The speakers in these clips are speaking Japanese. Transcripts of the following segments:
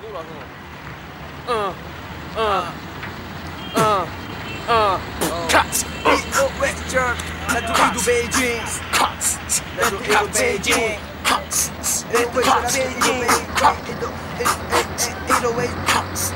Cuts. Let the eagle Beijing. Cuts. Let the eagle Beijing. Cuts. Let the eagle Beijing. Cuts.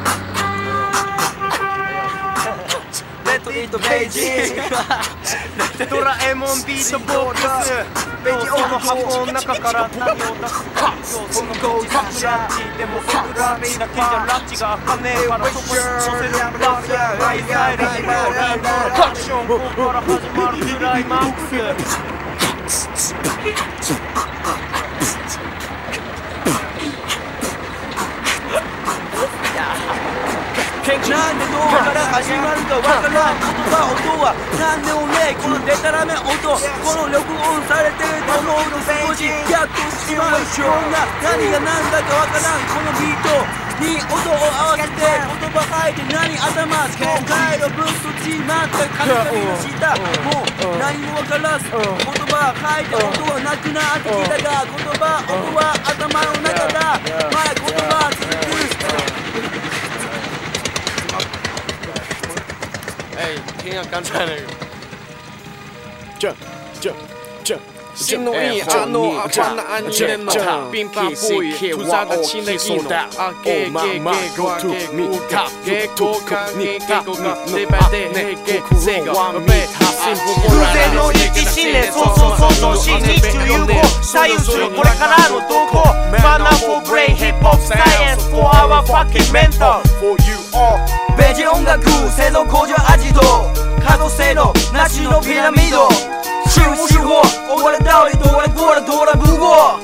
Let the eagle Beijing. ドラえもんビートボックスその箱の中から何を出すかその口サクラッチでもサクラッチだけじゃラッチが開かねえからそこに乗せるブラスハイサイドにもリードアクションここから始まるクライマックスなんでどうから始まるかわからん言葉音はなんでもねえこのデタラメ音この録音されてると思うと少しやっとしまうような何が何だかわからんこのビートに音を合わせて言葉吐いて何頭今回のブーストちまったカリカリの下もう何もわからず言葉吐いて音はなくなってきたが言葉音は頭の中だまだ言葉続く哎，听下刚才那个，这。新农业阿诺阿巴那安尼的诺，乒乓不语，出啥的新的技能，啊给瓜给古卡给古卡你给古卡你白的你给这个被他幸福不然。 偶然の一信念そう新日中友好左右するこれからの動向マナー for brain hip hop science for our fucking mental for you all ベージ音楽製造工場アジト可能性のなしのピラミッド手法終われ倒れドラブゴ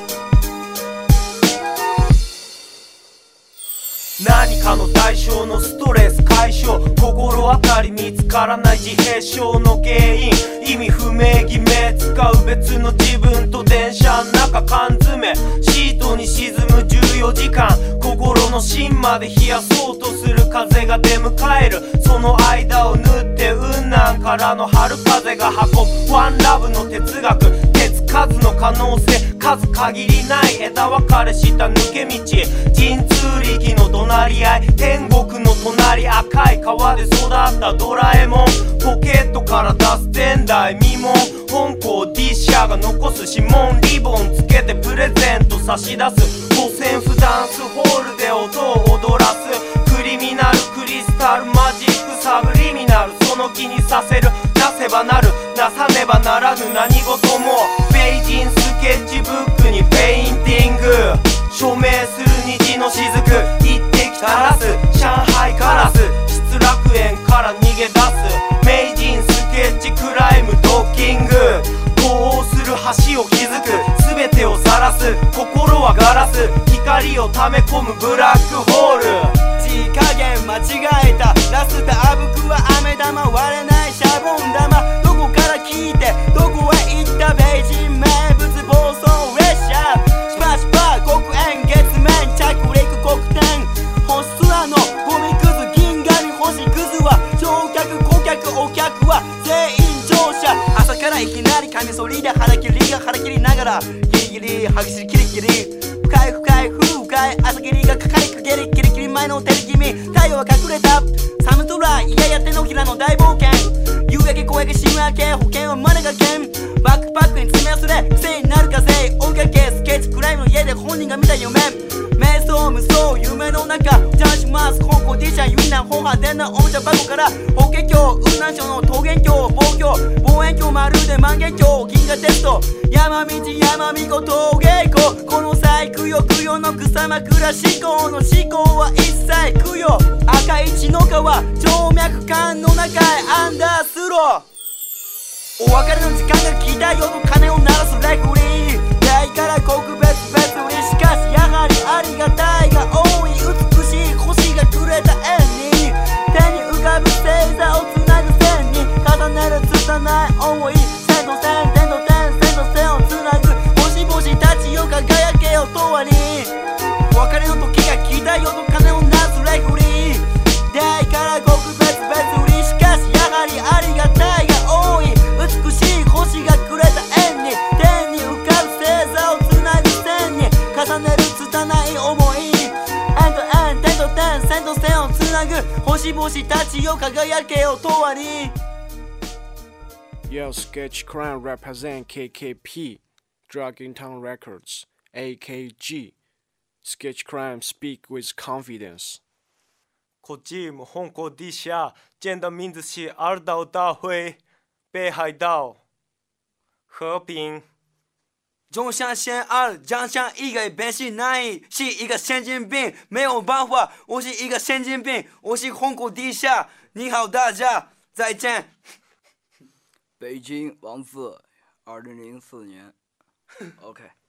何かの対象のストレス解消心当たり見つからない自閉症の原因意味不明偽名使う別の自分と電車の中缶詰シートに沈む14時間心の芯まで冷やそうとする風が出迎えるその間を縫って雲南からの春風が運ぶワンラブの哲学手つかずの可能性数限りない枝分かれした抜け道神通力の怒鳴り合い天国の隣赤い川で育ったドラえもんポケットから出す前代未聞本校ディッシャーが残す指紋リボンつけてプレゼント差し出す五線譜ダンスホールで音を踊らすクリミナルクリスタルマジックサブリミナルその気にさせるなせばなるなさねばならぬ何事もペイジンスケッチブックにペインティング署名する虹の雫一滴垂らす上海カラス失楽園から逃げ出す名人スケッチクライムドッキング呼応する橋を築く全てを晒す心はガラス光を溜め込むブラックホール字加減間違えたラスタあぶくは飴玉割れないシャボン玉どこから聞いてどこへ行ったベイジン名物暴走列車シパシパ黒煙月面着陸黒点星空のゴミくず銀紙星くずは乗客顧客お客は全員乗車朝からいきなりカミソリで腹切りが腹切りながらギリギリ激しいキリキリ深い朝霧がかかりかけりキリキリ前の照り気味太陽は隠れた寒空いやや手のひらの大冒険夕焼け小焼け新明け保険はマネが剣バックパックに詰め忘れ癖になる風追いかけスケッチクライムの家で本人が見た夢瞑想無双夢の中ジャンします香港 D 社ユイナン本派手なおもちゃ箱から法華経雲南省の桃源郷望郷望遠鏡まるで万華鏡銀河テスト山道山見事芸妓この際供養の草枕思考の思考は一切供養赤い血の川静脈管の中へアンダースローお別れの時間が来たよと鐘を鳴らすレフリー大から国別々にしかしやはりありがたいが多い美しい星がくれた縁に手に浮かぶ星座をつなぐ線に重ねる拙い思い線と線点と点線と線をつなぐ星々たちよ輝けよ永遠に別れの時が来たよと鐘を鳴らすレフリー大から国別々にしかしやはりありがたいが多い美しい星がくれた縁に天に浮かぶ星座をつなぐ線に重ねる拙い思い線と線をつなぐ星々たちよ輝けよ永遠に Yo, Sketch Crime represent KKP, Dragon Town Records, AKG. Sketch Crime speak with confidence. 国际母红国地下，见的名字是二岛大会，北海道和平。 中山县二长相一个变形难以是一个神经病，没有办法，我是一个神经病，我是红国地下。你好，大家，再见。 北京王四，2004年。OK。